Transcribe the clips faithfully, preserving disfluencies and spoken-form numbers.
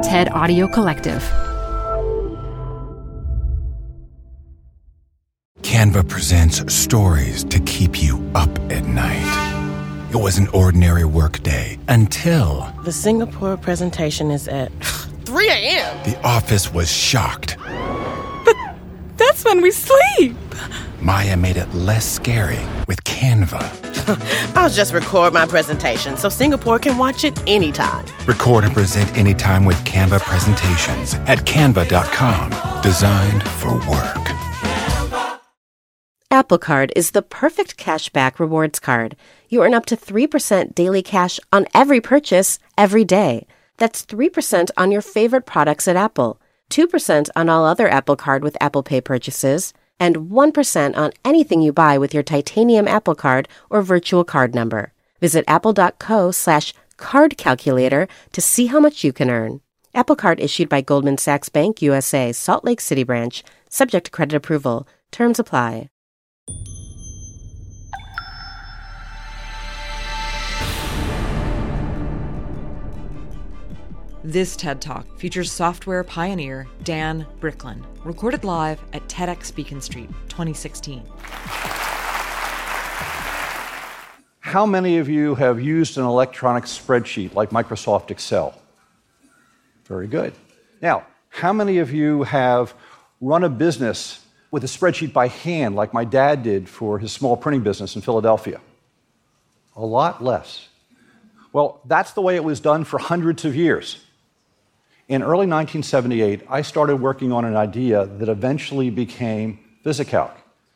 TED Audio Collective. Canva presents stories to keep you up at night. It was an ordinary workday until... The Singapore presentation is at three a.m. The office was shocked. But that's when we sleep. Maya made it less scary with Canva. I'll just record my presentation so Singapore can watch it anytime. Record and present anytime with Canva presentations at canva dot com. Designed for work. Apple Card is the perfect cashback rewards card. You earn up to three percent daily cash on every purchase, every day. That's three percent on your favorite products at Apple, two percent on all other Apple Card with Apple Pay purchases, and one percent on anything you buy with your titanium Apple Card or virtual card number. Visit apple.co slash card calculator to see how much you can earn. Apple Card issued by Goldman Sachs Bank U S A, Salt Lake City branch, subject to credit approval. Terms apply. This TED Talk features software pioneer Dan Bricklin, recorded live at TEDx Beacon Street, twenty sixteen. How many of you have used an electronic spreadsheet like Microsoft Excel? Very good. Now, how many of you have run a business with a spreadsheet by hand like my dad did for his small printing business in Philadelphia? A lot less. Well, that's the way it was done for hundreds of years. In early nineteen seventy-eight, I started working on an idea that eventually became VisiCalc.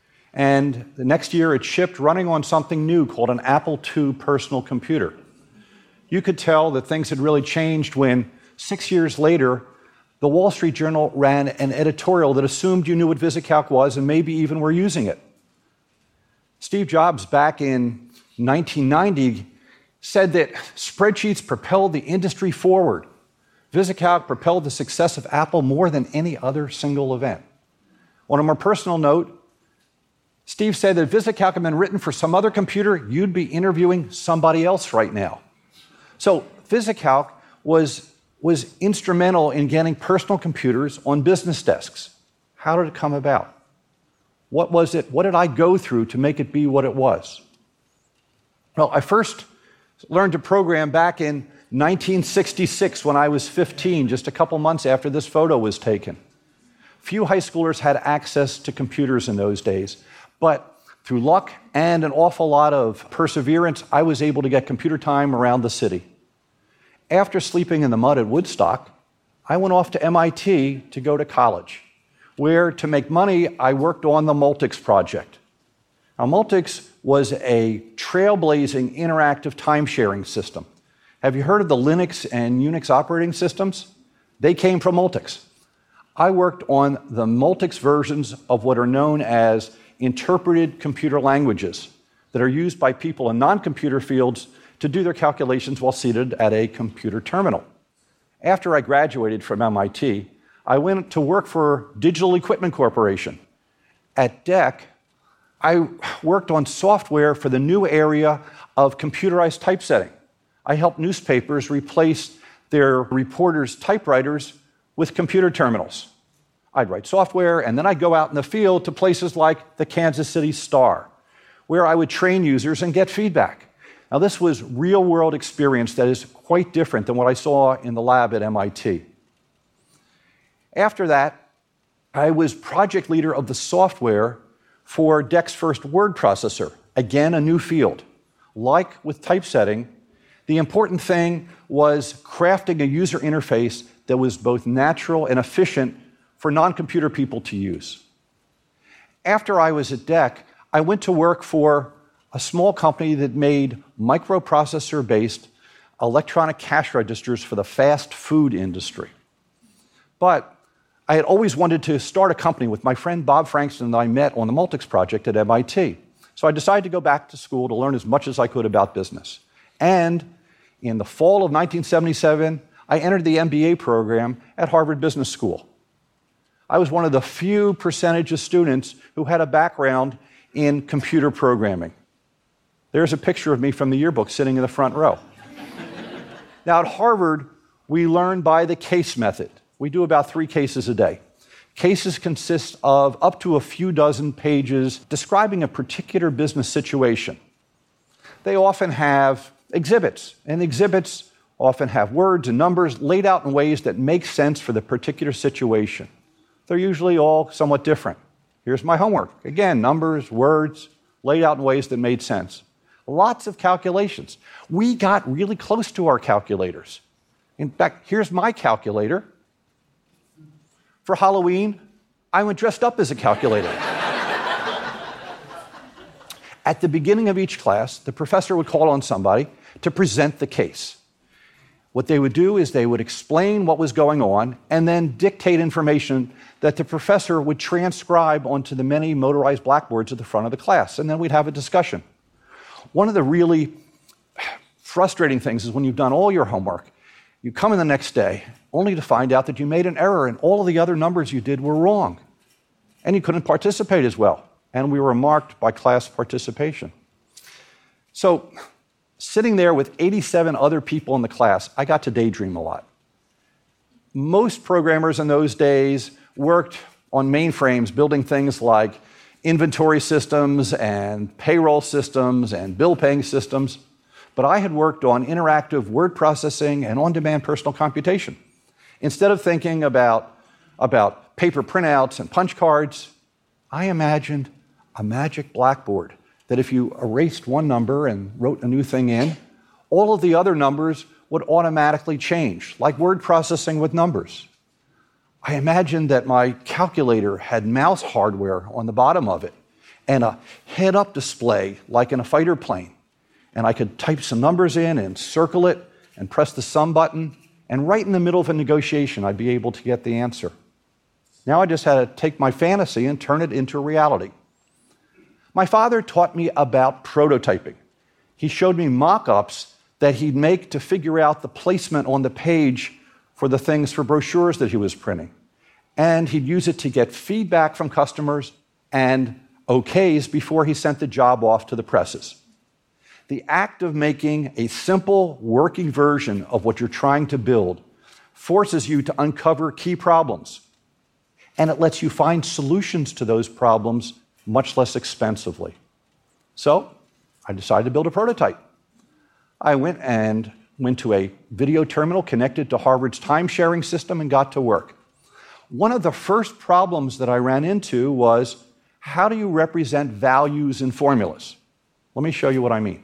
And the next year, it shipped running on something new called an Apple two personal computer. You could tell that things had really changed when, six years later, the Wall Street Journal ran an editorial that assumed you knew what VisiCalc was and maybe even were using it. Steve Jobs, back in nineteen ninety, said that spreadsheets propelled the industry forward. VisiCalc propelled the success of Apple more than any other single event. On a more personal note, Steve said that if VisiCalc had been written for some other computer, you'd be interviewing somebody else right now. So VisiCalc was, was instrumental in getting personal computers on business desks. How did it come about? What was it? What did I go through to make it be what it was? Well, I first learned to program back in nineteen sixty-six when I was fifteen, just a couple months after this photo was taken. Few high schoolers had access to computers in those days, but through luck and an awful lot of perseverance, I was able to get computer time around the city. After sleeping in the mud at Woodstock, I went off to M I T to go to college, where, to make money, I worked on the Multics project. Now, Multics was a trailblazing interactive time-sharing system. Have you heard of the Linux and Unix operating systems? They came from Multics. I worked on the Multics versions of what are known as interpreted computer languages that are used by people in non-computer fields to do their calculations while seated at a computer terminal. After I graduated from M I T, I went to work for Digital Equipment Corporation. At D E C, I worked on software for the new area of computerized typesetting. I helped newspapers replace their reporters' typewriters with computer terminals. I'd write software, and then I'd go out in the field to places like the Kansas City Star, where I would train users and get feedback. Now, this was real-world experience that is quite different than what I saw in the lab at M I T. After that, I was project leader of the software for D E C's first word processor, again, a new field. Like with typesetting, the important thing was crafting a user interface that was both natural and efficient for non-computer people to use. After I was at D E C, I went to work for a small company that made microprocessor-based electronic cash registers for the fast food industry. But I had always wanted to start a company with my friend Bob Frankston that I met on the Multics project at M I T. So I decided to go back to school to learn as much as I could about business. And in the fall of nineteen seventy-seven, I entered the M B A program at Harvard Business School. I was one of the few percentage of students who had a background in computer programming. There's a picture of me from the yearbook sitting in the front row. Now, at Harvard, we learn by the case method. We do about three cases a day. Cases consist of up to a few dozen pages describing a particular business situation. They often have exhibits, and exhibits often have words and numbers laid out in ways that make sense for the particular situation. They're usually all somewhat different. Here's my homework. Again, numbers, words, laid out in ways that made sense. Lots of calculations. We got really close to our calculators. In fact, here's my calculator. For Halloween, I went dressed up as a calculator. At the beginning of each class, the professor would call on somebody to present the case. What they would do is they would explain what was going on and then dictate information that the professor would transcribe onto the many motorized blackboards at the front of the class, and then we'd have a discussion. One of the really frustrating things is when you've done all your homework, you come in the next day only to find out that you made an error and all of the other numbers you did were wrong, and you couldn't participate as well, and we were marked by class participation. So, sitting there with eighty-seven other people in the class, I got to daydream a lot. Most programmers in those days worked on mainframes building things like inventory systems and payroll systems and bill-paying systems, but I had worked on interactive word processing and on-demand personal computation. Instead of thinking about, about paper printouts and punch cards, I imagined a magic blackboard that if you erased one number and wrote a new thing in, all of the other numbers would automatically change, like word processing with numbers. I imagined that my calculator had mouse hardware on the bottom of it and a head-up display like in a fighter plane. And I could type some numbers in and circle it and press the sum button, and right in the middle of a negotiation, I'd be able to get the answer. Now I just had to take my fantasy and turn it into reality. My father taught me about prototyping. He showed me mock-ups that he'd make to figure out the placement on the page for the things for brochures that he was printing. And he'd use it to get feedback from customers and okays before he sent the job off to the presses. The act of making a simple working version of what you're trying to build forces you to uncover key problems, and it lets you find solutions to those problems much less expensively. So I decided to build a prototype. I went and went to a video terminal connected to Harvard's time-sharing system and got to work. One of the first problems that I ran into was, how do you represent values in formulas? Let me show you what I mean.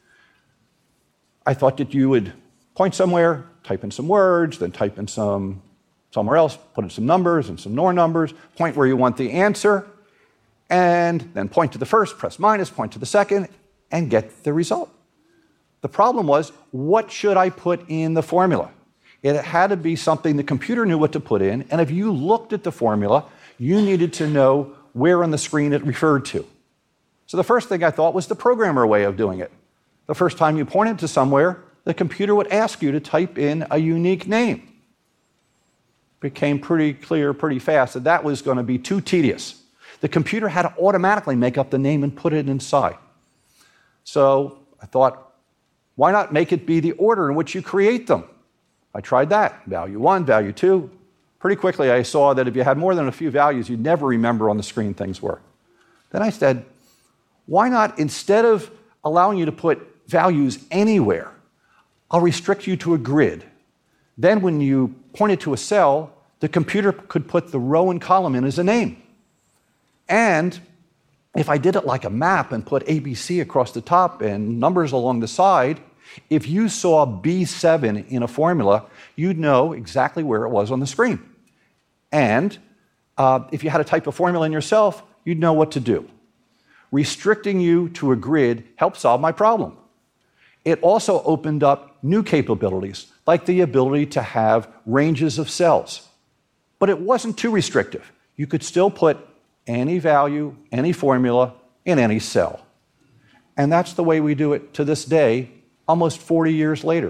I thought that you would point somewhere, type in some words, then type in some somewhere else, put in some numbers and some more numbers, point where you want the answer, and then point to the first, press minus, point to the second, and get the result. The problem was, what should I put in the formula? It had to be something the computer knew what to put in, and if you looked at the formula, you needed to know where on the screen it referred to. So the first thing I thought was the programmer way of doing it. The first time you pointed to somewhere, the computer would ask you to type in a unique name. It became pretty clear pretty fast that that was going to be too tedious. The computer had to automatically make up the name and put it inside. So I thought, why not make it be the order in which you create them? I tried that, value one, value two. Pretty quickly I saw that if you had more than a few values, you'd never remember on the screen things were. Then I said, why not, instead of allowing you to put values anywhere, I'll restrict you to a grid. Then when you pointed to a cell, the computer could put the row and column in as a name. And if I did it like a map and put A B C across the top and numbers along the side, if you saw B seven in a formula, you'd know exactly where it was on the screen. And uh, if you had to type a formula in yourself, you'd know what to do. Restricting you to a grid helped solve my problem. It also opened up new capabilities, like the ability to have ranges of cells. But it wasn't too restrictive. You could still put any value, any formula, in any cell. And that's the way we do it to this day, almost forty years later.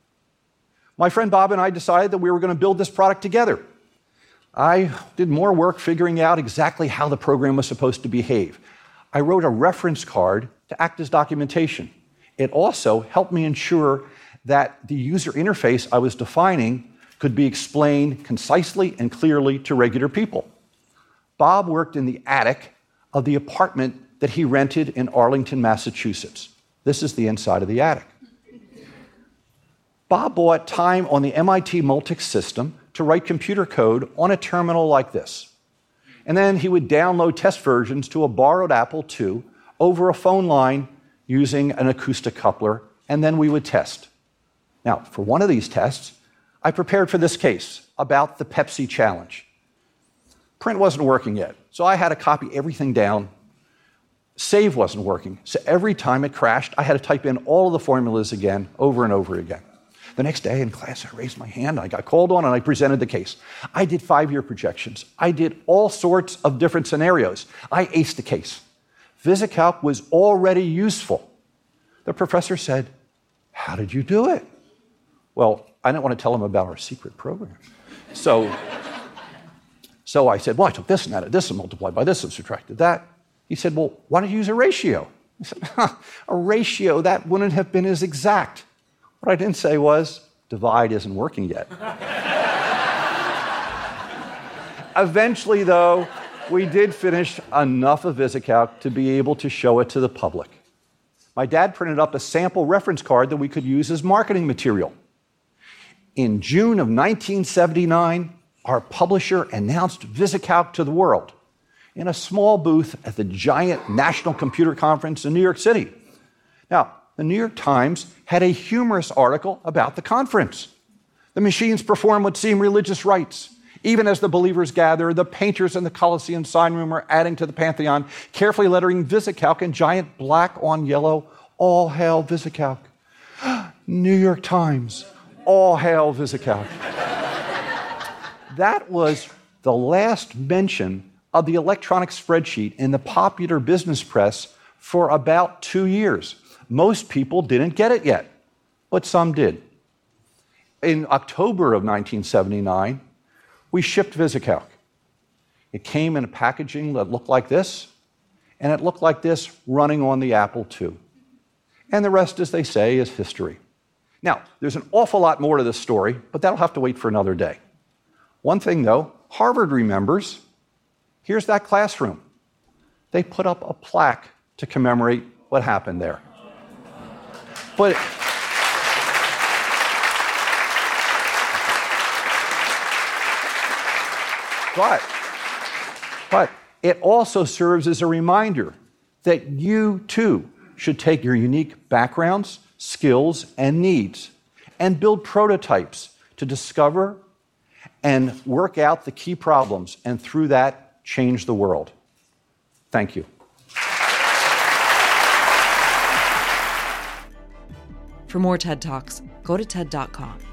My friend Bob and I decided that we were going to build this product together. I did more work figuring out exactly how the program was supposed to behave. I wrote a reference card to act as documentation. It also helped me ensure that the user interface I was defining could be explained concisely and clearly to regular people. Bob worked in the attic of the apartment that he rented in Arlington, Massachusetts. This is the inside of the attic. Bob bought time on the M I T Multics system to write computer code on a terminal like this. And then he would download test versions to a borrowed Apple two over a phone line using an acoustic coupler, and then we would test. Now, for one of these tests, I prepared for this case about the Pepsi challenge. Print wasn't working yet, so I had to copy everything down. Save wasn't working, so every time it crashed, I had to type in all of the formulas again, over and over again. The next day in class, I raised my hand, I got called on, and I presented the case. I did five-year projections. I did all sorts of different scenarios. I aced the case. VisiCalc was already useful. The professor said, "How did you do it?" Well, I didn't want to tell him about our secret program. So, so I said, well, I took this and added this and multiplied by this and subtracted that. He said, well, why don't you use a ratio? I said, huh, a ratio, that wouldn't have been as exact. What I didn't say was, divide isn't working yet. Eventually, though, we did finish enough of VisiCalc to be able to show it to the public. My dad printed up a sample reference card that we could use as marketing material. In June of nineteen seventy-nine, our publisher announced VisiCalc to the world in a small booth at the giant National Computer Conference in New York City. Now, the New York Times had a humorous article about the conference. The machines perform what seem religious rites. Even as the believers gather, the painters in the Colosseum sign room are adding to the Pantheon, carefully lettering VisiCalc in giant black on yellow, all hail VisiCalc. New York Times, all hail VisiCalc. That was the last mention of the electronic spreadsheet in the popular business press for about two years. Most people didn't get it yet, but some did. In October of nineteen seventy-nine, we shipped VisiCalc. It came in a packaging that looked like this, and it looked like this running on the Apple two. And the rest, as they say, is history. Now, there's an awful lot more to this story, but that'll have to wait for another day. One thing, though, Harvard remembers. Here's that classroom. They put up a plaque to commemorate what happened there. But But, but it also serves as a reminder that you, too, should take your unique backgrounds, skills, and needs and build prototypes to discover and work out the key problems, and through that, change the world. Thank you. For more TED Talks, go to TED dot com.